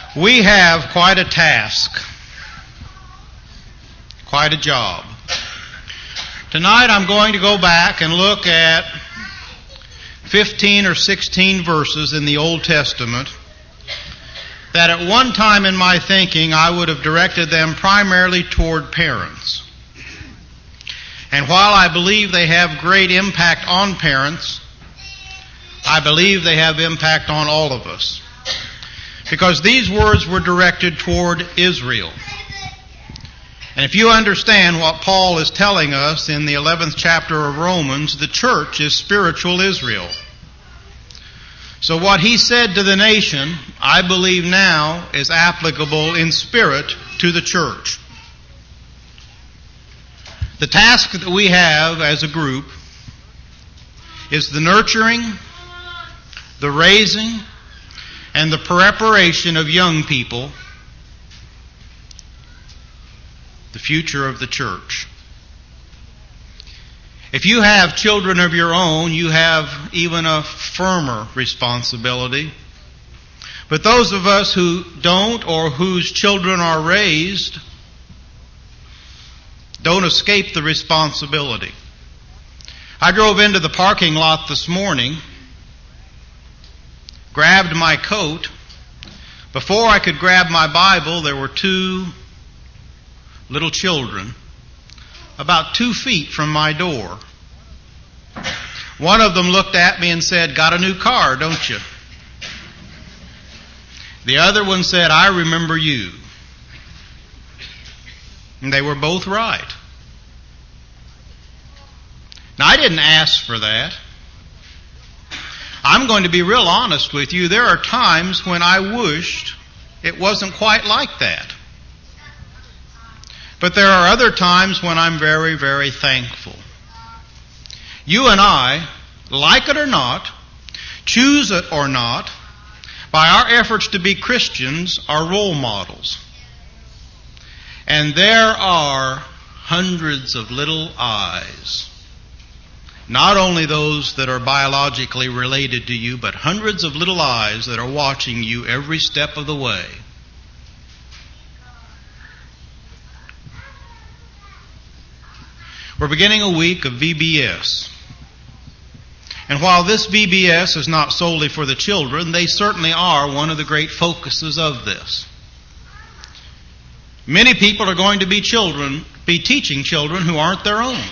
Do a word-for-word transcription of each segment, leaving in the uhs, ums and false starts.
We have quite a task, quite a job. Tonight I'm going to go back and look at fifteen or sixteen verses in the Old Testament that at one time in my thinking I would have directed them primarily toward parents. And while I believe they have great impact on parents, I believe they have impact on all of us. Because these words were directed toward Israel. And if you understand what Paul is telling us in the eleventh chapter of Romans, the church is spiritual Israel. So what he said to the nation, I believe now, is applicable in spirit to the church. The task that we have as a group is the nurturing, the raising, and the preparation of young people, the future of the church. If you have children of your own, you have even a firmer responsibility. But those of us who don't or whose children are raised don't escape the responsibility. I drove into the parking lot this morning, grabbed my coat. Before I could grab my Bible, there were two little children about two feet from my door. One of them looked at me and said, "Got a new car, don't you?" The other one said, "I remember you." And they were both right. Now, I didn't ask for that. I'm going to be real honest with you. There are times when I wished it wasn't quite like that. But there are other times when I'm very, very thankful. You and I, like it or not, choose it or not, by our efforts to be Christians, are role models. And there are hundreds of little eyes. Not only those that are biologically related to you, but hundreds of little eyes that are watching you every step of the way. We're beginning a week of V B S. And while this V B S is not solely for the children, they certainly are one of the great focuses of this. Many people are going to be children, be teaching children who aren't their own.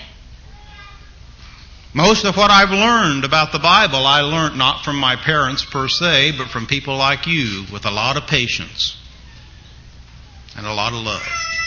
Most of what I've learned about the Bible, I learned not from my parents per se, but from people like you with a lot of patience and a lot of love.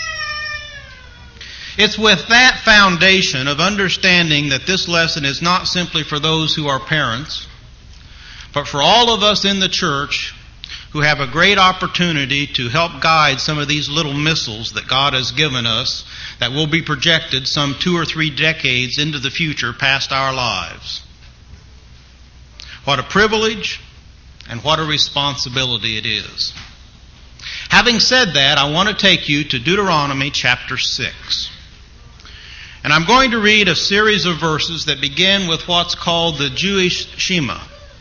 It's with that foundation of understanding that this lesson is not simply for those who are parents, but for all of us in the church who have a great opportunity to help guide some of these little missiles that God has given us that will be projected some two or three decades into the future past our lives. What a privilege and what a responsibility it is. Having said that, I want to take you to Deuteronomy chapter six. And I'm going to read a series of verses that begin with what's called the Jewish Shema,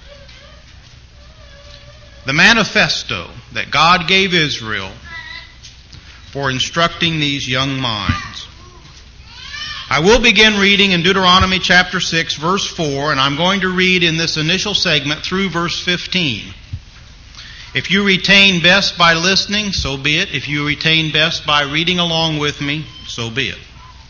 the manifesto that God gave Israel for instructing these young minds. I will begin reading in Deuteronomy chapter six, verse four, and I'm going to read in this initial segment through verse fifteen. If you retain best by listening, so be it. If you retain best by reading along with me, so be it.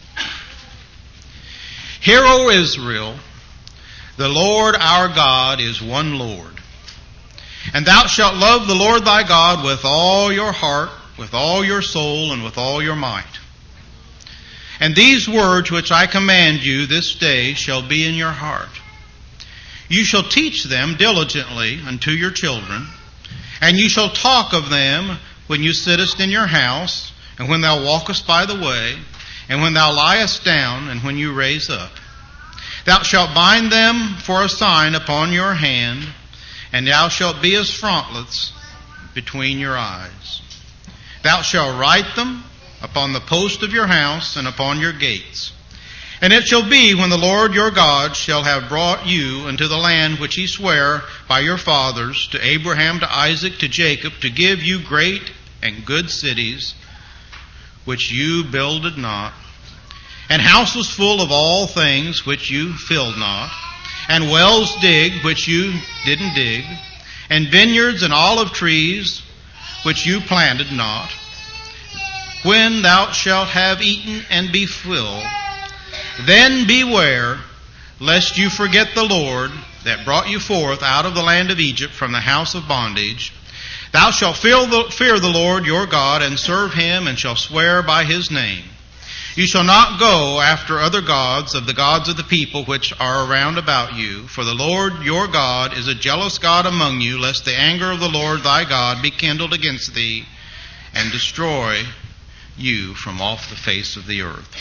Hear, O Israel, the Lord our God is one Lord. And thou shalt love the Lord thy God with all your heart, with all your soul, and with all your might. And these words which I command you this day shall be in your heart. You shall teach them diligently unto your children, and you shall talk of them when you sittest in your house, and when thou walkest by the way, and when thou liest down, and when you raise up. Thou shalt bind them for a sign upon your hand, and thou shalt be as frontlets between your eyes. Thou shalt write them upon the post of your house and upon your gates. And it shall be, when the Lord your God shall have brought you into the land which he sware by your fathers, to Abraham, to Isaac, to Jacob, to give you great and good cities, which you builded not, and houses full of all things which you filled not, and wells digged which you didn't dig, and vineyards and olive trees which you planted not, when thou shalt have eaten and be filled, then beware lest you forget the Lord that brought you forth out of the land of Egypt from the house of bondage. Thou shalt fear the, fear the Lord your God, and serve him, and shall swear by his name. You shall not go after other gods of the gods of the people which are around about you, for the Lord your God is a jealous God among you, lest the anger of the Lord thy God be kindled against thee, and destroy you from off the face of the earth.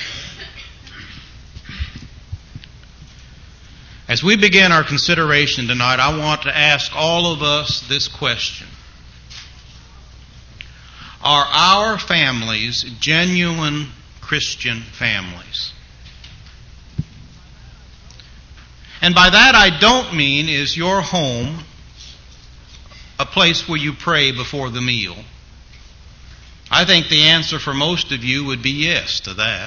As we begin our consideration tonight, I want to ask all of us this question. Are our families genuine Christian families? And by that I don't mean, is your home a place where you pray before the meal? I think the answer for most of you would be yes to that.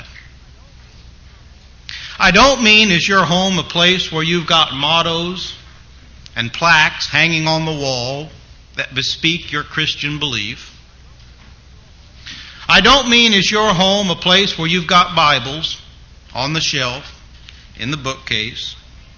I don't mean, is your home a place where you've got mottos and plaques hanging on the wall that bespeak your Christian belief? I don't mean, is your home a place where you've got Bibles on the shelf, in the bookcase?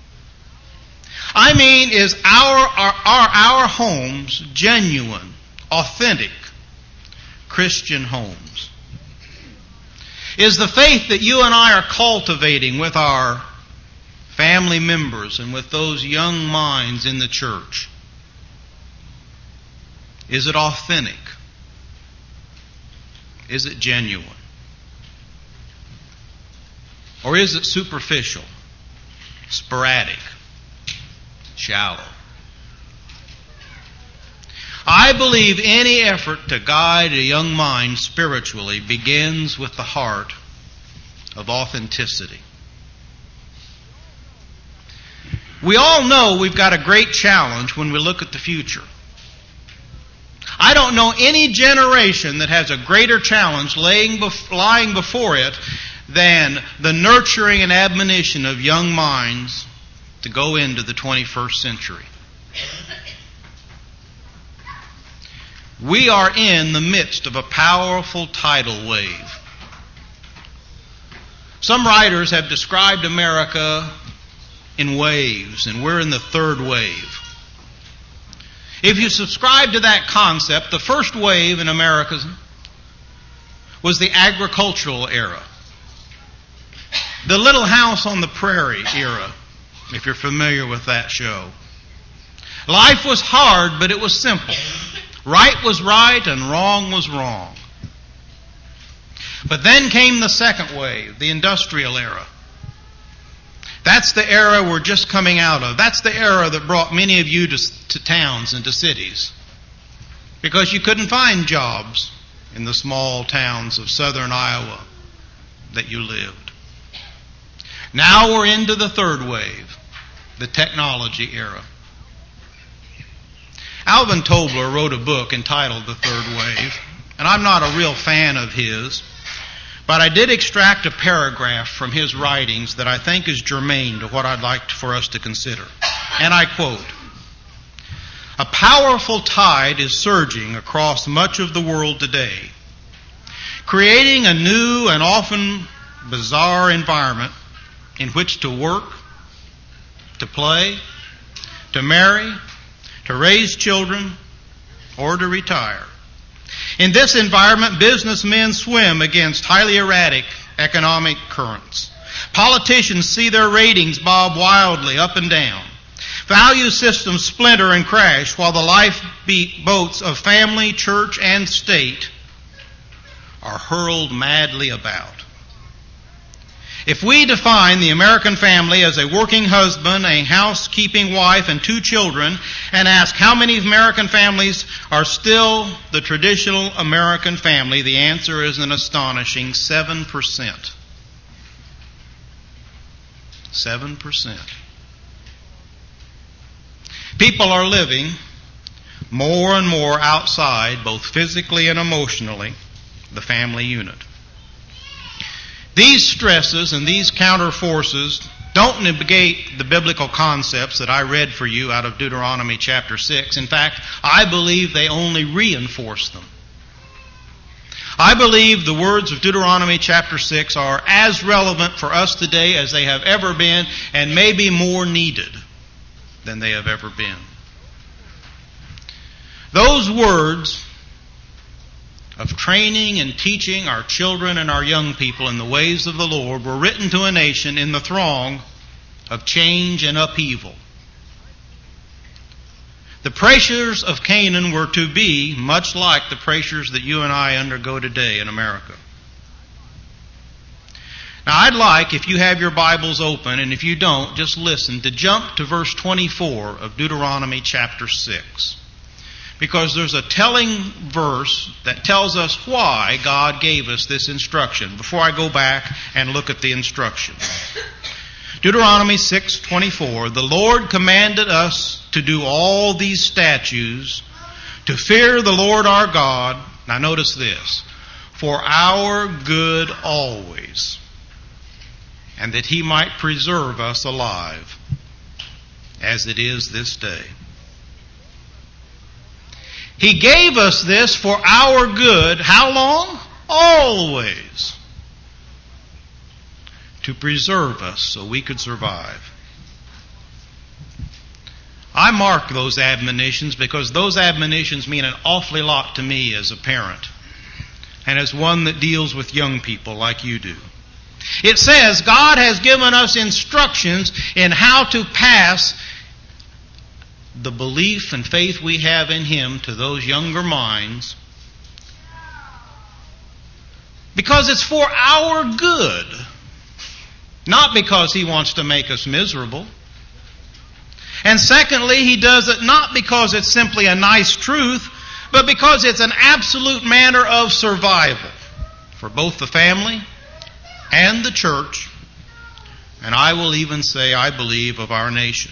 I mean, is our, are, are our homes genuine, authentic Christian homes? Is the faith that you and I are cultivating with our family members and with those young minds in the church, is it authentic? Is it genuine? Or is it superficial, sporadic, shallow? I believe any effort to guide a young mind spiritually begins with the heart of authenticity. We all know we've got a great challenge when we look at the future. I don't know any generation that has a greater challenge laying bef- lying before it than the nurturing and admonition of young minds to go into the twenty-first century. We are in the midst of a powerful tidal wave. Some writers have described America in waves, and we're in the third wave. If you subscribe to that concept, the first wave in America was the agricultural era. The Little House on the Prairie era, if you're familiar with that show. Life was hard, but it was simple. Right was right and wrong was wrong. But then came the second wave, the industrial era. That's the era we're just coming out of. That's the era that brought many of you to, to towns and to cities, because you couldn't find jobs in the small towns of southern Iowa that you lived. Now we're into the third wave, the technology era. Alvin Tobler wrote a book entitled The Third Wave, and I'm not a real fan of his, but I did extract a paragraph from his writings that I think is germane to what I'd like for us to consider. And I quote, "A powerful tide is surging across much of the world today, creating a new and often bizarre environment in which to work, to play, to marry, to raise children, or to retire. In this environment, businessmen swim against highly erratic economic currents. Politicians see their ratings bob wildly up and down. Value systems splinter and crash while the lifeboats of family, church, and state are hurled madly about. If we define the American family as a working husband, a housekeeping wife, and two children, and ask how many American families are still the traditional American family, the answer is an astonishing seven percent. seven percent. People are living more and more outside, both physically and emotionally, the family unit. These stresses and these counter forces don't negate the biblical concepts that I read for you out of Deuteronomy chapter six. In fact, I believe they only reinforce them. I believe the words of Deuteronomy chapter six are as relevant for us today as they have ever been, and maybe more needed than they have ever been. Those words of training and teaching our children and our young people in the ways of the Lord were written to a nation in the throng of change and upheaval. The pressures of Canaan were to be much like the pressures that you and I undergo today in America. Now, I'd like, if you have your Bibles open, and if you don't, just listen, to jump to verse twenty-four of Deuteronomy chapter six. Because there's a telling verse that tells us why God gave us this instruction, before I go back and look at the instruction. Deuteronomy six twenty-four, the Lord commanded us to do all these statutes, to fear the Lord our God. Now notice this, for our good always, and that He might preserve us alive, as it is this day. He gave us this for our good. How long? Always. To preserve us so we could survive. I mark those admonitions because those admonitions mean an awfully lot to me as a parent and as one that deals with young people like you do. It says God has given us instructions in how to pass the belief and faith we have in Him to those younger minds, because it's for our good, not because He wants to make us miserable. And secondly, He does it not because it's simply a nice truth, but because it's an absolute manner of survival for both the family and the church, and I will even say, I believe, of our nation.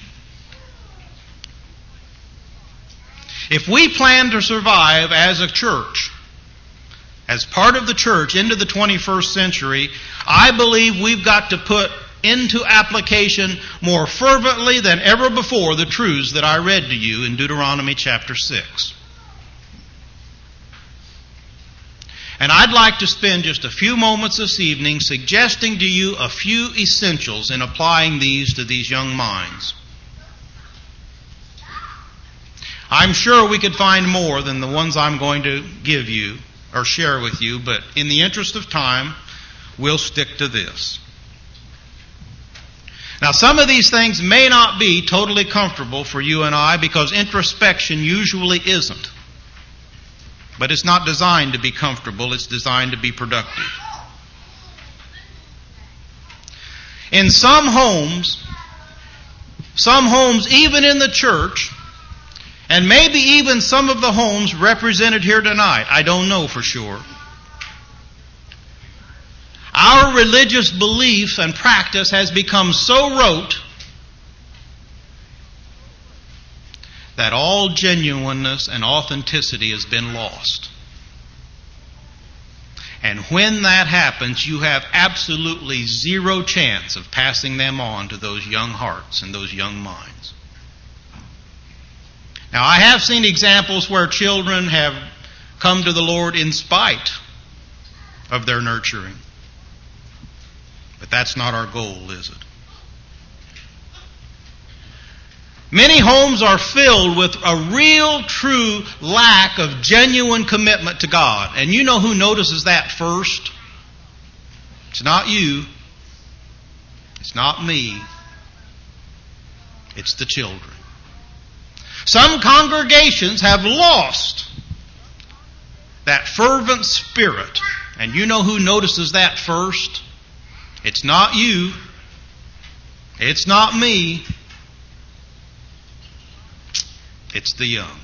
If we plan to survive as a church, as part of the church into the twenty-first century, I believe we've got to put into application more fervently than ever before the truths that I read to you in Deuteronomy chapter six. And I'd like to spend just a few moments this evening suggesting to you a few essentials in applying these to these young minds. I'm sure we could find more than the ones I'm going to give you or share with you, but in the interest of time, we'll stick to this. Now, some of these things may not be totally comfortable for you and I because introspection usually isn't. But it's not designed to be comfortable, it's designed to be productive. In some homes, some homes even in the church, and maybe even some of the homes represented here tonight, I don't know for sure, our religious belief and practice has become so rote that all genuineness and authenticity has been lost. And when that happens, you have absolutely zero chance of passing them on to those young hearts and those young minds. Now, I have seen examples where children have come to the Lord in spite of their nurturing. But that's not our goal, is it? Many homes are filled with a real, true lack of genuine commitment to God. And you know who notices that first? It's not you. It's not me. It's the children. Some congregations have lost that fervent spirit. And you know who notices that first? It's not you. It's not me. It's the young.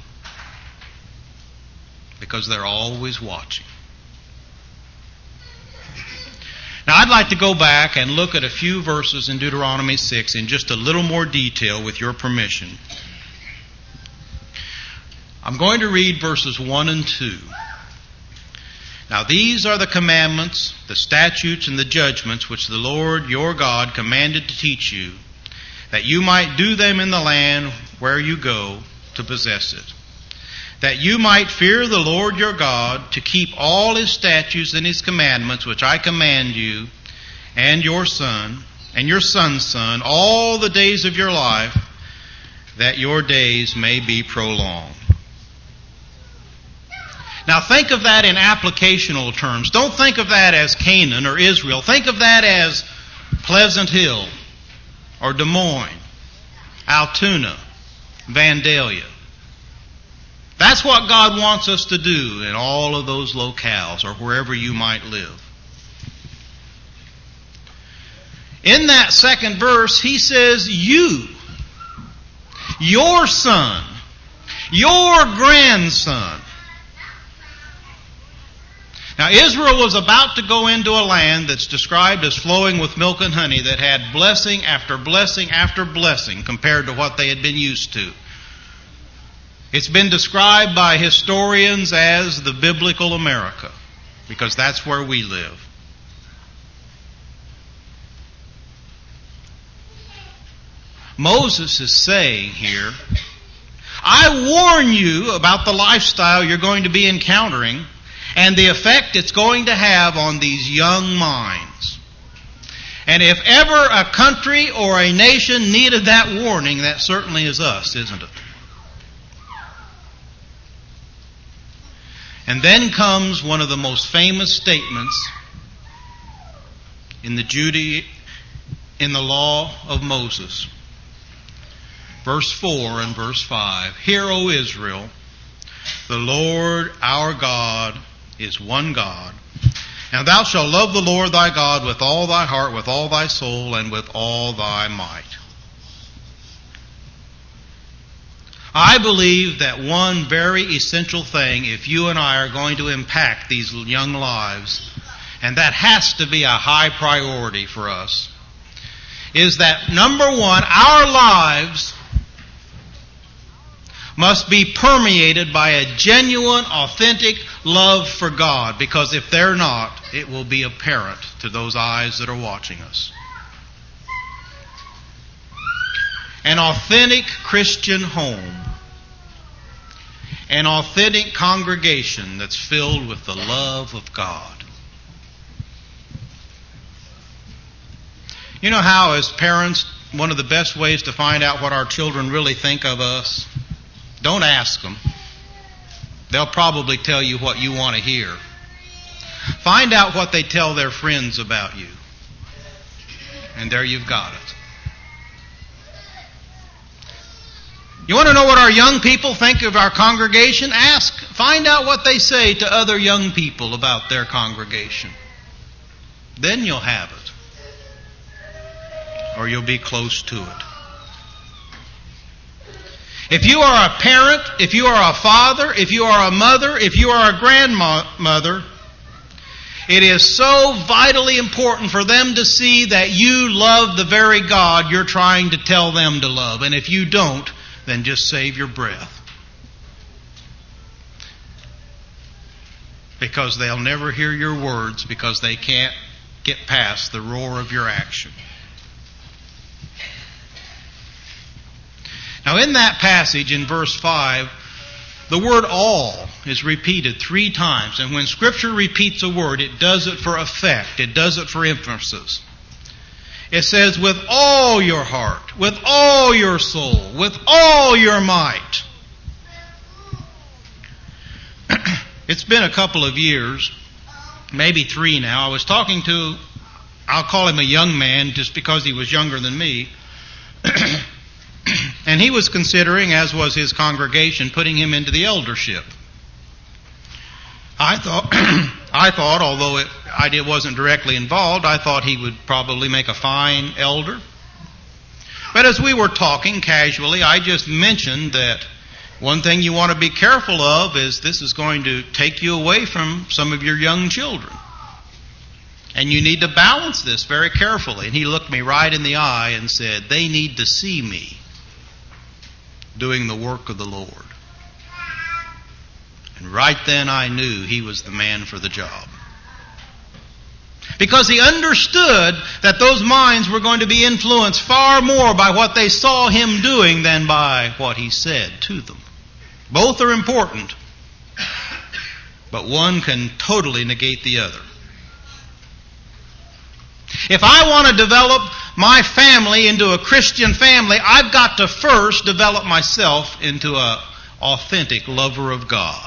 Because they're always watching. Now, I'd like to go back and look at a few verses in Deuteronomy six in just a little more detail with your permission. I'm going to read verses one and two. Now these are the commandments, the statutes, and the judgments which the Lord your God commanded to teach you, that you might do them in the land where you go to possess it. That you might fear the Lord your God, to keep all His statutes and His commandments which I command you, and your son, and your son's son, all the days of your life, that your days may be prolonged. Now think of that in applicational terms. Don't think of that as Canaan or Israel. Think of that as Pleasant Hill or Des Moines, Altoona, Vandalia. That's what God wants us to do in all of those locales or wherever you might live. In that second verse, He says, you, your son, your grandson. Now Israel was about to go into a land that's described as flowing with milk and honey, that had blessing after blessing after blessing compared to what they had been used to. It's been described by historians as the biblical America, because that's where we live. Moses is saying here, I warn you about the lifestyle you're going to be encountering and the effect it's going to have on these young minds. And if ever a country or a nation needed that warning, that certainly is us, isn't it? And then comes one of the most famous statements in the Jude- in the law of Moses. Verse four and verse five. Hear, O Israel, the Lord our God is one God. And thou shalt love the Lord thy God with all thy heart, with all thy soul, and with all thy might. I believe that one very essential thing, if you and I are going to impact these young lives, and that has to be a high priority for us, is that number one, our lives must be permeated by a genuine, authentic love for God. Because if they're not, it will be apparent to those eyes that are watching us. An authentic Christian home. An authentic congregation that's filled with the love of God. You know how, as parents, one of the best ways to find out what our children really think of us? Don't ask them. They'll probably tell you what you want to hear. Find out what they tell their friends about you. And there you've got it. You want to know what our young people think of our congregation? Ask, find out what they say to other young people about their congregation. Then you'll have it. Or you'll be close to it. If you are a parent, if you are a father, if you are a mother, if you are a grandmother, it is so vitally important for them to see that you love the very God you're trying to tell them to love. And if you don't, then just save your breath. Because they'll never hear your words, because they can't get past the roar of your action. Now in that passage in verse five, the word all is repeated three times. And when Scripture repeats a word, it does it for effect. It does it for emphasis. It says, with all your heart, with all your soul, with all your might. It's been a couple of years, maybe three now. I was talking to, I'll call him a young man just because he was younger than me. And he was considering, as was his congregation, putting him into the eldership. I thought, I thought, although it, I wasn't directly involved, I thought he would probably make a fine elder. But as we were talking casually, I just mentioned that one thing you want to be careful of is this is going to take you away from some of your young children. And you need to balance this very carefully. And he looked me right in the eye and said, they need to see me doing the work of the Lord. And right then I knew he was the man for the job. Because he understood that those minds were going to be influenced far more by what they saw him doing than by what he said to them. Both are important, but one can totally negate the other. If I want to develop my family into a Christian family, I've got to first develop myself into an authentic lover of God.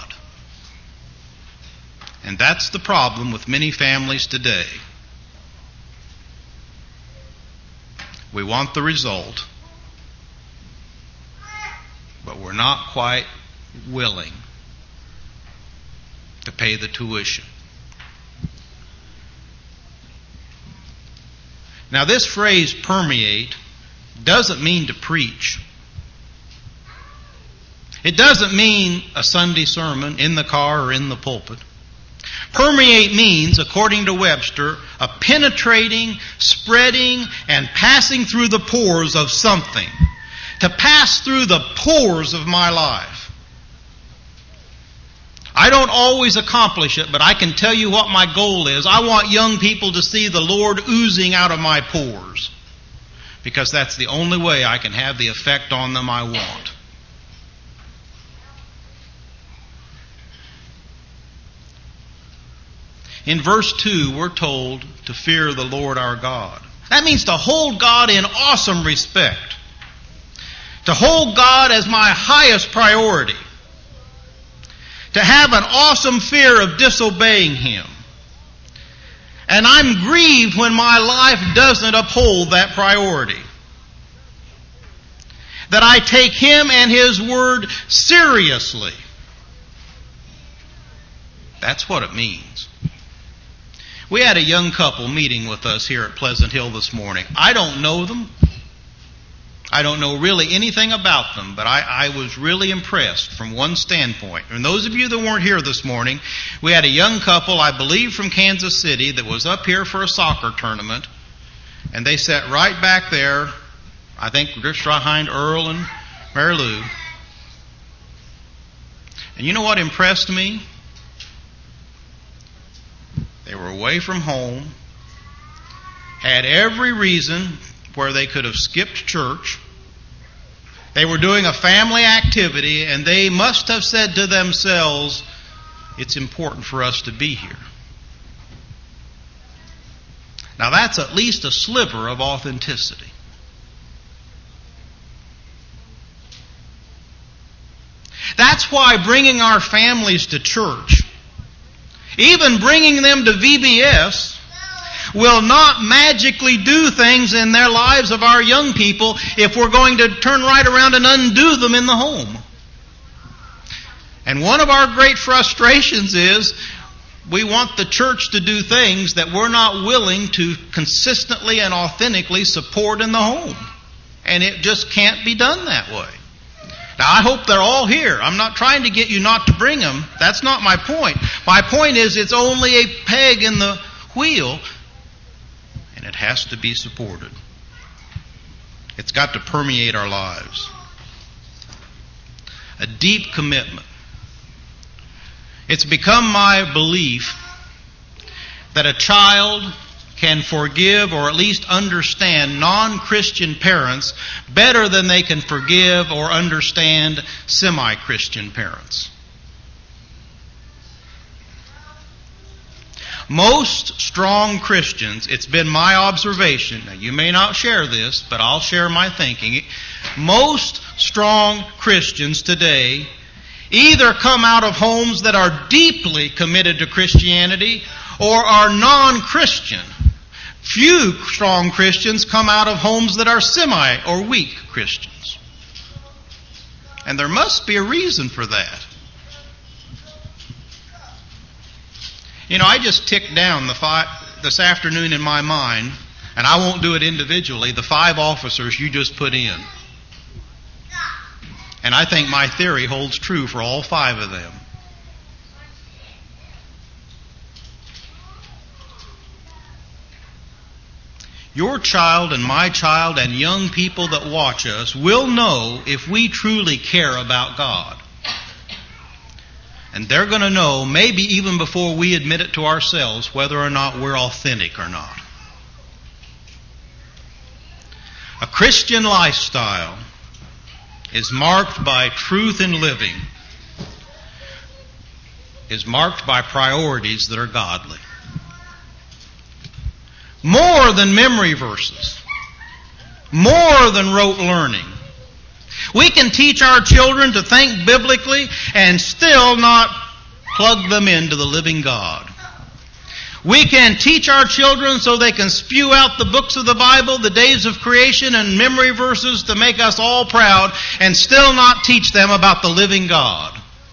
And that's the problem with many families today. We want the result, but we're not quite willing to pay the tuition. Now, this phrase, permeate, doesn't mean to preach. It doesn't mean a Sunday sermon in the car or in the pulpit. Permeate means, according to Webster, a penetrating, spreading, and passing through the pores of something. To pass through the pores of my life. I don't always accomplish it, but I can tell you what my goal is. I want young people to see the Lord oozing out of my pores. Because that's the only way I can have the effect on them I want. In verse two, we're told to fear the Lord our God. That means to hold God in awesome respect. To hold God as my highest priority. To have an awesome fear of disobeying Him. And I'm grieved when my life doesn't uphold that priority. That I take Him and His Word seriously. That's what it means. We had a young couple meeting with us here at Pleasant Hill this morning. I don't know them. I don't know really anything about them, but I, I was really impressed from one standpoint. And those of you that weren't here this morning, we had a young couple, I believe from Kansas City, that was up here for a soccer tournament. And they sat right back there, I think just behind Earl and Mary Lou. And you know what impressed me? They were away from home, had every reason where they could have skipped church. They were doing a family activity, and they must have said to themselves, it's important for us to be here. Now that's at least a sliver of authenticity. That's why bringing our families to church, even bringing them to V B S, will not magically do things in their lives of our young people if we're going to turn right around and undo them in the home. And one of our great frustrations is we want the church to do things that we're not willing to consistently and authentically support in the home. And it just can't be done that way. Now, I hope they're all here. I'm not trying to get you not to bring them. That's not my point. My point is it's only a peg in the wheel, and it has to be supported. It's got to permeate our lives. A deep commitment. It's become my belief that a child can forgive or at least understand non-Christian parents better than they can forgive or understand semi-Christian parents. Most strong Christians, it's been my observation, now you may not share this, but I'll share my thinking. Most strong Christians today either come out of homes that are deeply committed to Christianity or are non-Christian. Few strong Christians come out of homes that are semi or weak Christians. And there must be a reason for that. You know, I just ticked down the five, this afternoon in my mind, and I won't do it individually, the five officers you just put in. And I think my theory holds true for all five of them. your child and my child and young people that watch us will know if we truly care about God. And they're going to know, maybe even before we admit it to ourselves, whether or not we're authentic or not. A Christian lifestyle is marked by truth in living, is marked by priorities that are godly. More than memory verses, more than rote learning. We can teach our children to think biblically and still not plug them into the living God. We can teach our children so they can spew out the books of the Bible, the days of creation, and memory verses to make us all proud, and still not teach them about the living God.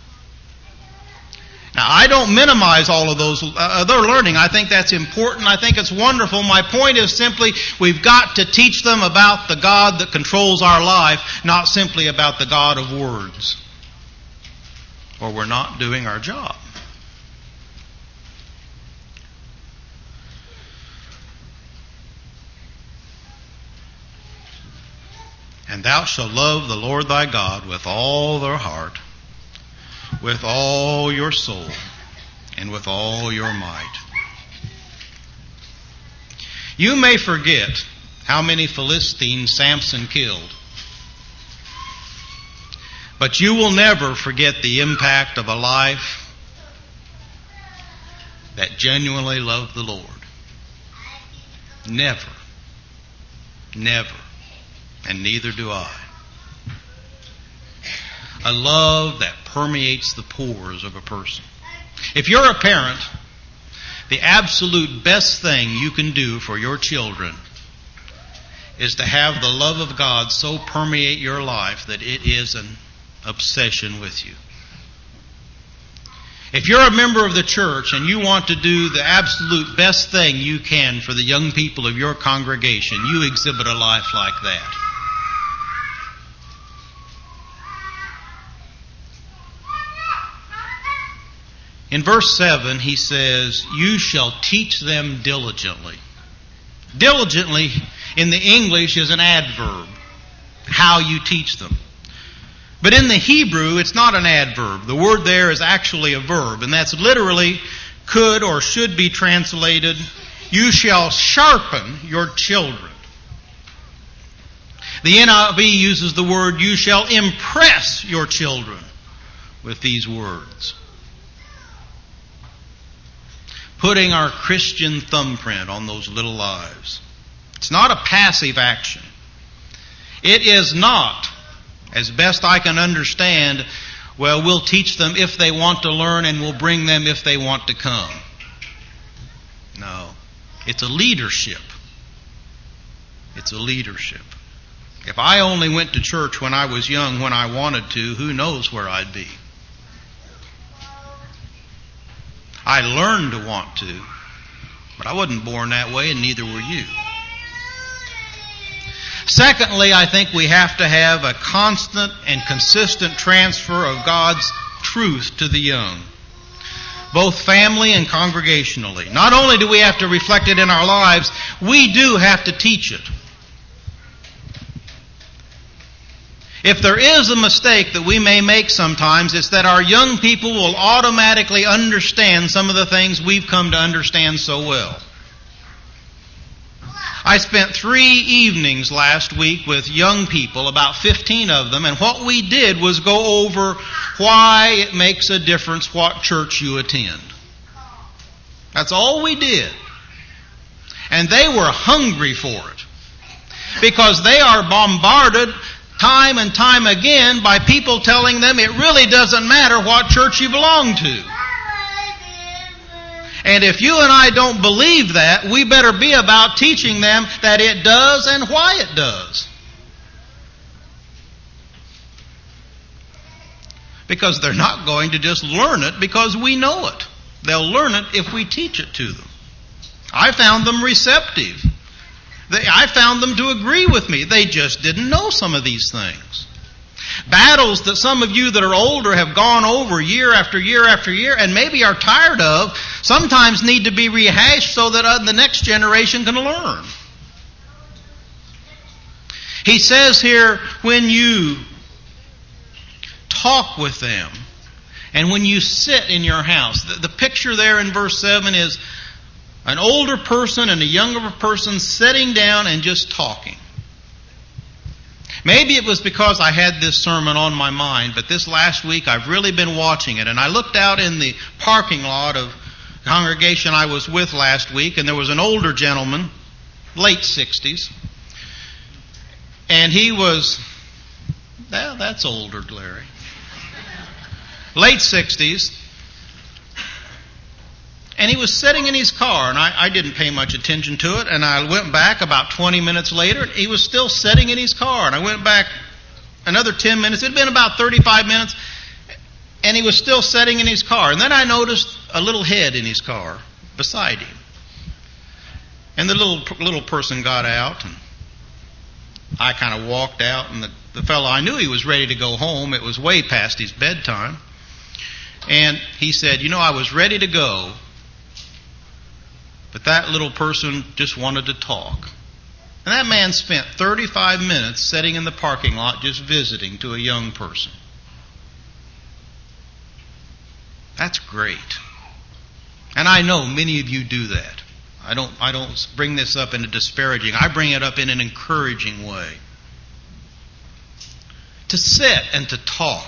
Now, I don't minimize all of those other learning. I think that's important. I think it's wonderful. My point is simply we've got to teach them about the God that controls our life, not simply about the God of words, or we're not doing our job. And thou shalt love the Lord thy God with all thy heart, with all your soul, and with all your might. You may forget how many Philistines Samson killed, but you will never forget the impact of a life that genuinely loved the Lord. Never. Never. And neither do I. A love that permeates the pores of a person. If you're a parent, the absolute best thing you can do for your children is to have the love of God so permeate your life that it is an obsession with you. If you're a member of the church and you want to do the absolute best thing you can for the young people of your congregation, you exhibit a life like that. In verse seven, he says, you shall teach them diligently. Diligently, in the English, is an adverb. How you teach them. But in the Hebrew, it's not an adverb. The word there is actually a verb, and that's literally could or should be translated, you shall sharpen your children. The N I V uses the word, you shall impress your children with these words. Putting our Christian thumbprint on those little lives. It's not a passive action. It is not, as best I can understand, well, we'll teach them if they want to learn and we'll bring them if they want to come. No. It's a leadership. It's a leadership. If I only went to church when I was young, when I wanted to, who knows where I'd be. I learned to want to, but I wasn't born that way, and neither were you. Secondly, I think we have to have a constant and consistent transfer of God's truth to the young, both family and congregationally. Not only do we have to reflect it in our lives, we do have to teach it. If there is a mistake that we may make sometimes, it's that our young people will automatically understand some of the things we've come to understand so well. I spent three evenings last week with young people, about fifteen of them, and what we did was go over why it makes a difference what church you attend. That's all we did. And they were hungry for it, because they are bombarded time and time again by people telling them it really doesn't matter what church you belong to. And if you and I don't believe that, we better be about teaching them that it does and why it does. Because they're not going to just learn it because we know it. They'll learn it if we teach it to them. I found them receptive. They, I found them to agree with me. They just didn't know some of these things. Battles that some of you that are older have gone over year after year after year and maybe are tired of, sometimes need to be rehashed so that uh, the next generation can learn. He says here, when you talk with them and when you sit in your house. The, the picture there in verse seven is an older person and a younger person sitting down and just talking. Maybe it was because I had this sermon on my mind, but this last week I've really been watching it. And I looked out in the parking lot of the congregation I was with last week, and there was an older gentleman, late sixties, and he was, well, that's older, Larry. Late sixties, and he was sitting in his car, and I, I didn't pay much attention to it, and I went back about twenty minutes later, and he was still sitting in his car, and I went back another ten minutes, it had been about thirty-five minutes, and he was still sitting in his car, and then I noticed a little head in his car beside him, and the little little person got out, and I kind of walked out, and the, the fellow, I knew he was ready to go home, it was way past his bedtime, and he said, you know, I was ready to go, but that little person just wanted to talk. And that man spent thirty-five minutes sitting in the parking lot just visiting to a young person. That's great. And I know many of you do that. I don't, I don't bring this up in a disparaging. I bring it up in an encouraging way. To sit and to talk.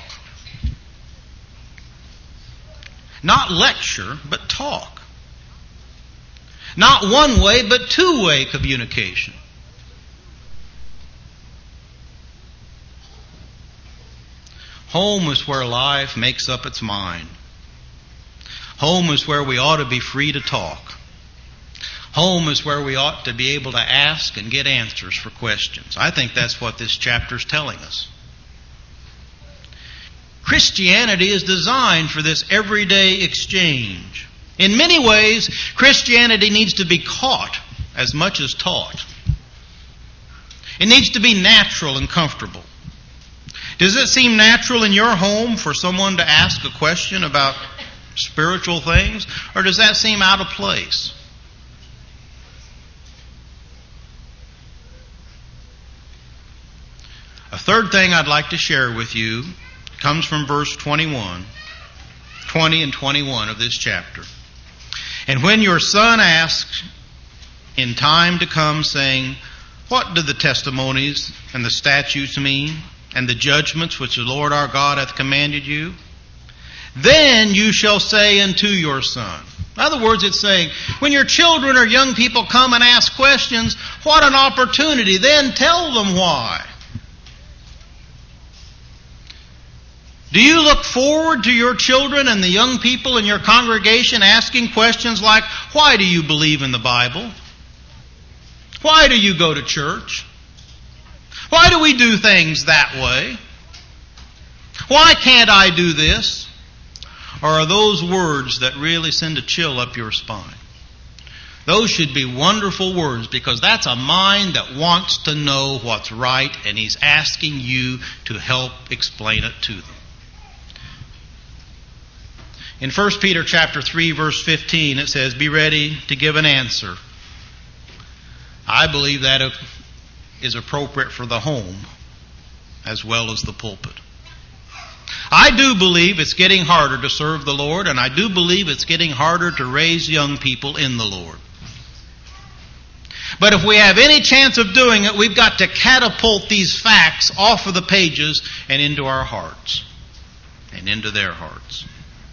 Not lecture, but talk. Not one way, but two-way communication. Home is where life makes up its mind. Home is where we ought to be free to talk. Home is where we ought to be able to ask and get answers for questions. I think that's what this chapter is telling us. Christianity is designed for this everyday exchange. In many ways, Christianity needs to be caught as much as taught. It needs to be natural and comfortable. Does it seem natural in your home for someone to ask a question about spiritual things, or does that seem out of place? A third thing I'd like to share with you comes from verse twenty-one, twenty and twenty-one of this chapter. And when your son asks in time to come, saying, what do the testimonies and the statutes mean, and the judgments which the Lord our God hath commanded you? Then you shall say unto your son. In other words, it's saying, when your children or young people come and ask questions, what an opportunity. Then tell them why. Do you look forward to your children and the young people in your congregation asking questions like, why do you believe in the Bible? Why do you go to church? Why do we do things that way? Why can't I do this? Or are those words that really send a chill up your spine? Those should be wonderful words, because that's a mind that wants to know what's right, and he's asking you to help explain it to them. In First Peter chapter three, verse fifteen, it says, be ready to give an answer. I believe that is appropriate for the home as well as the pulpit. I do believe it's getting harder to serve the Lord, and I do believe it's getting harder to raise young people in the Lord. But if we have any chance of doing it, we've got to catapult these facts off of the pages and into our hearts and into their hearts.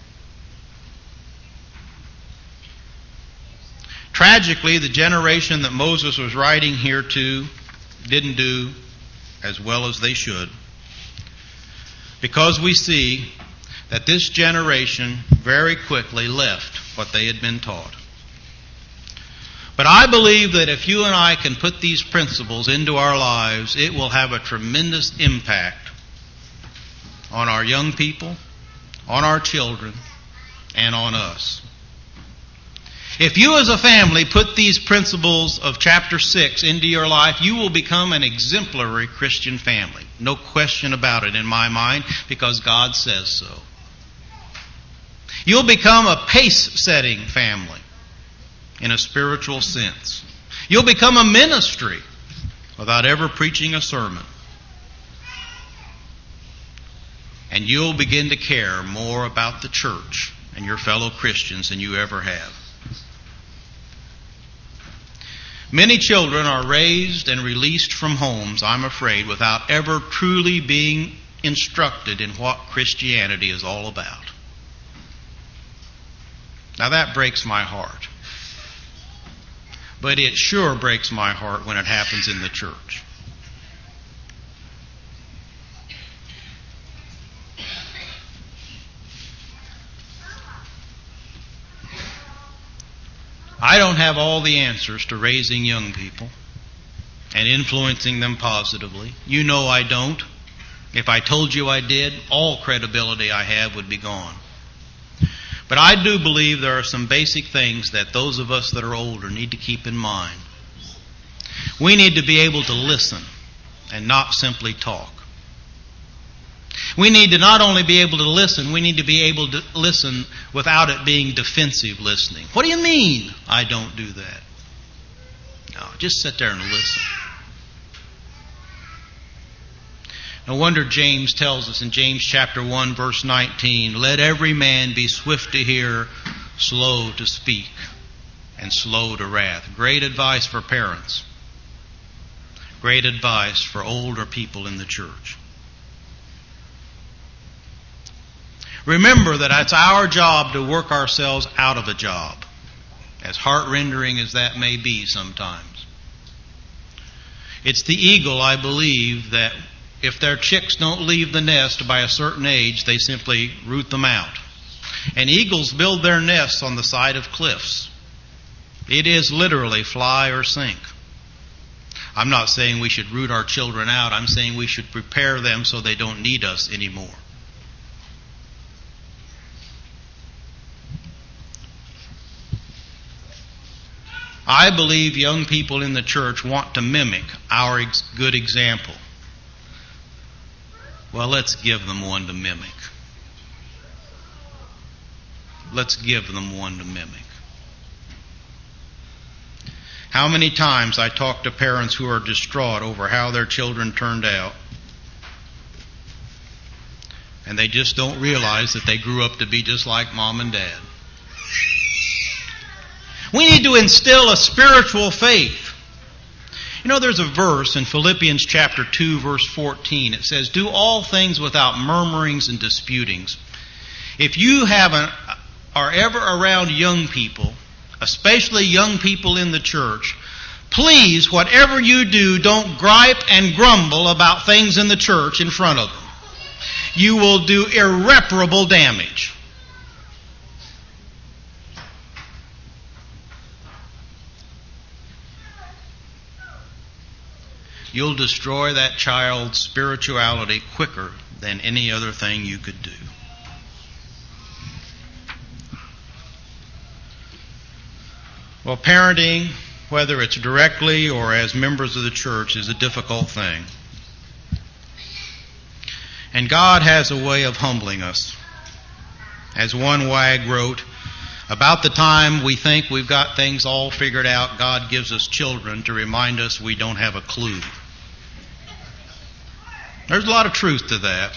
Tragically, the generation that Moses was writing here to didn't do as well as they should, because we see that this generation very quickly left what they had been taught. But I believe that if you and I can put these principles into our lives, it will have a tremendous impact on our young people, on our children, and on us. If you as a family put these principles of chapter six into your life, you will become an exemplary Christian family. No question about it in my mind, because God says so. You'll become a pace-setting family in a spiritual sense. You'll become a ministry without ever preaching a sermon. And you'll begin to care more about the church and your fellow Christians than you ever have. Many children are raised and released from homes, I'm afraid, without ever truly being instructed in what Christianity is all about. Now that breaks my heart. But it sure breaks my heart when it happens in the church. I don't have all the answers to raising young people and influencing them positively. You know I don't. If I told you I did, all credibility I have would be gone. But I do believe there are some basic things that those of us that are older need to keep in mind. We need to be able to listen and not simply talk. We need to not only be able to listen, we need to be able to listen without it being defensive listening. What do you mean I don't do that? No, just sit there and listen. No wonder James tells us in James chapter one, verse nineteen, let every man be swift to hear, slow to speak, and slow to wrath. Great advice for parents. Great advice for older people in the church. Remember that it's our job to work ourselves out of a job, as heart-rendering as that may be sometimes. It's the eagle, I believe, that if their chicks don't leave the nest by a certain age, they simply root them out. And eagles build their nests on the side of cliffs. It is literally fly or sink. I'm not saying we should root our children out. I'm saying we should prepare them so they don't need us anymore. I believe young people in the church want to mimic our ex- good example. Well, let's give them one to mimic. Let's give them one to mimic. How many times I talk to parents who are distraught over how their children turned out, and they just don't realize that they grew up to be just like mom and dad. We need to instill a spiritual faith. You know, there's a verse in Philippians chapter two, verse fourteen. It says, do all things without murmurings and disputings. If you haven't, are ever around young people, especially young people in the church, please, whatever you do, don't gripe and grumble about things in the church in front of them. You will do irreparable damage. You'll destroy that child's spirituality quicker than any other thing you could do. Well, parenting, whether it's directly or as members of the church, is a difficult thing. And God has a way of humbling us. As one wag wrote, about the time we think we've got things all figured out, God gives us children to remind us we don't have a clue. There's a lot of truth to that.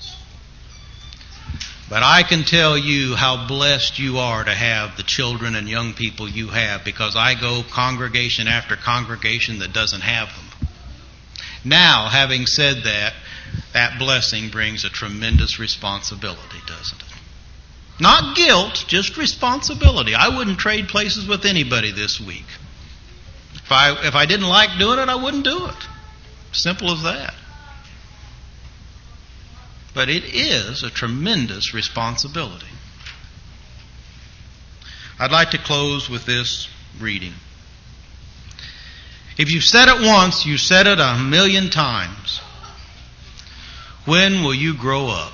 But I can tell you how blessed you are to have the children and young people you have, because I go congregation after congregation that doesn't have them. Now, having said that, that blessing brings a tremendous responsibility, doesn't it? Not guilt, just responsibility. I wouldn't trade places with anybody this week. If I, if I didn't like doing it, I wouldn't do it. Simple as that. But it is a tremendous responsibility. I'd like to close with this reading. If you've said it once, you've said it a million times. When will you grow up?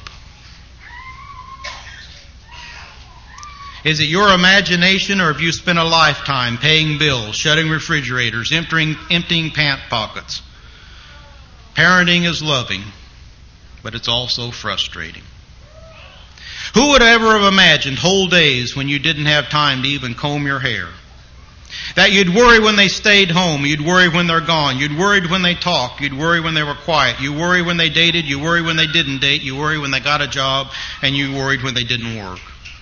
Is it your imagination, or have you spent a lifetime paying bills, shutting refrigerators, emptying, emptying pant pockets? Parenting is loving, but it's also frustrating. Who would ever have imagined whole days when you didn't have time to even comb your hair? That you'd worry when they stayed home. You'd worry when they're gone. You'd worry when they talked. You'd worry when they were quiet. You worry when they dated. You worry when they didn't date. You worry when they got a job. And you worried when they didn't work.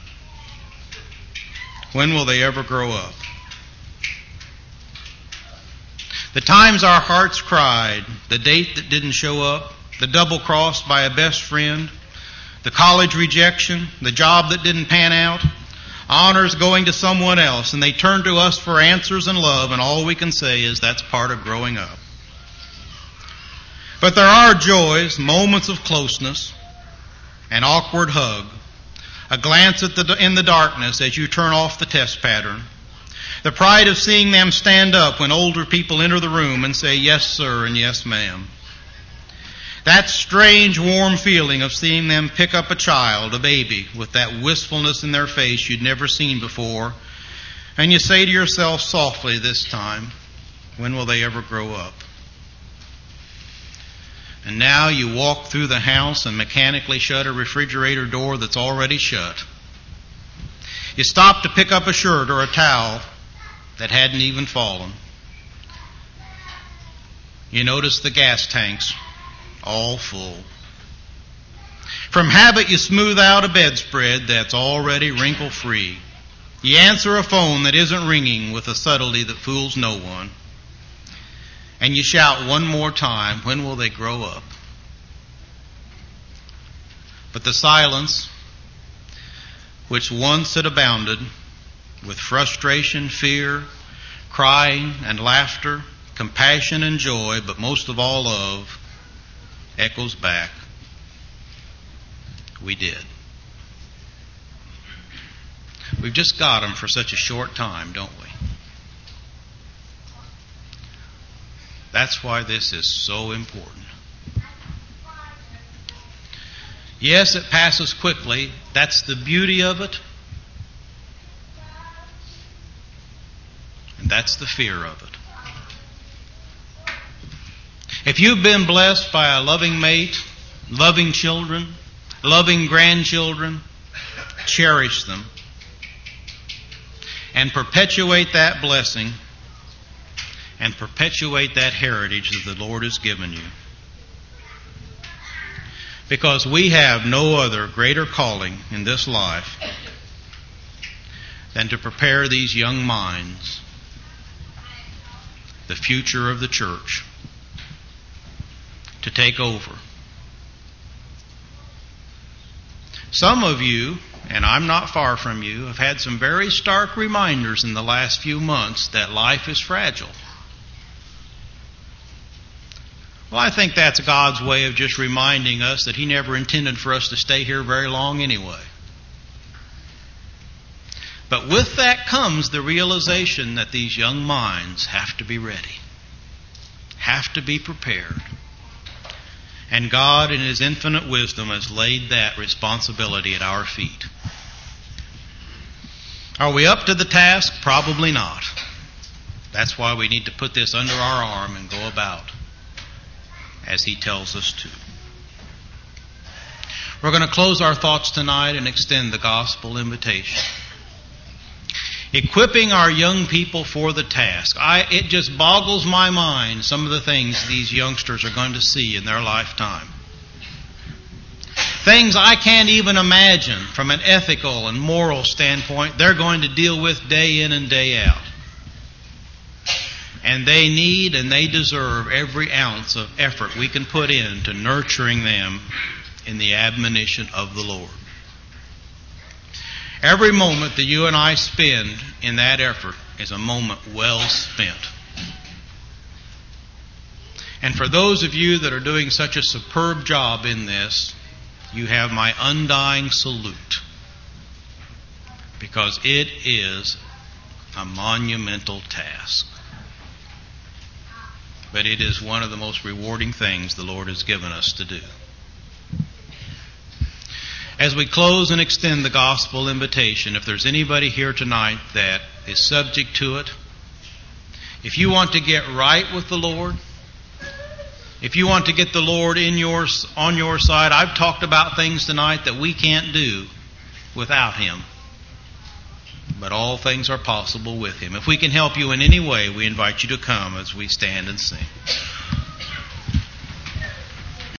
When will they ever grow up? The times our hearts cried, the date that didn't show up, the double crossed by a best friend, the college rejection, the job that didn't pan out, honors going to someone else, and they turn to us for answers and love, and all we can say is that's part of growing up. But there are joys, moments of closeness, an awkward hug, a glance at the, in the darkness as you turn off the test pattern, the pride of seeing them stand up when older people enter the room and say yes sir and yes ma'am. That strange, warm feeling of seeing them pick up a child, a baby, with that wistfulness in their face you'd never seen before. And you say to yourself softly this time, when will they ever grow up? And now you walk through the house and mechanically shut a refrigerator door that's already shut. You stop to pick up a shirt or a towel that hadn't even fallen. You notice the gas tanks all full. From habit, you smooth out a bedspread that's already wrinkle-free. You answer a phone that isn't ringing with a subtlety that fools no one. And you shout one more time, when will they grow up? But the silence, which once had abounded with frustration, fear, crying and laughter, compassion and joy, but most of all love, echoes back, we did. We've just got them for such a short time, don't we? That's why this is so important. Yes, it passes quickly. That's the beauty of it. And that's the fear of it. If you've been blessed by a loving mate, loving children, loving grandchildren, cherish them and perpetuate that blessing and perpetuate that heritage that the Lord has given you. Because we have no other greater calling in this life than to prepare these young minds, the future of the church, to take over. Some of you, and I'm not far from you, have had some very stark reminders in the last few months that life is fragile. Well, I think that's God's way of just reminding us that He never intended for us to stay here very long anyway. But with that comes the realization that these young minds have to be ready, have to be prepared. And God, in His infinite wisdom, has laid that responsibility at our feet. Are we up to the task? Probably not. That's why we need to put this under our arm and go about as He tells us to. We're going to close our thoughts tonight and extend the gospel invitation. Equipping our young people for the task. I, it just boggles my mind, some of the things these youngsters are going to see in their lifetime. Things I can't even imagine from an ethical and moral standpoint they're going to deal with day in and day out. And they need and they deserve every ounce of effort we can put in to nurturing them in the admonition of the Lord. Every moment that you and I spend in that effort is a moment well spent. And for those of you that are doing such a superb job in this, you have my undying salute. Because it is a monumental task. But it is one of the most rewarding things the Lord has given us to do. As we close and extend the gospel invitation, if there's anybody here tonight that is subject to it, if you want to get right with the Lord, if you want to get the Lord in your, on your side, I've talked about things tonight that we can't do without Him. but all things are possible with Him. If we can help you in any way, we invite you to come as we stand and sing.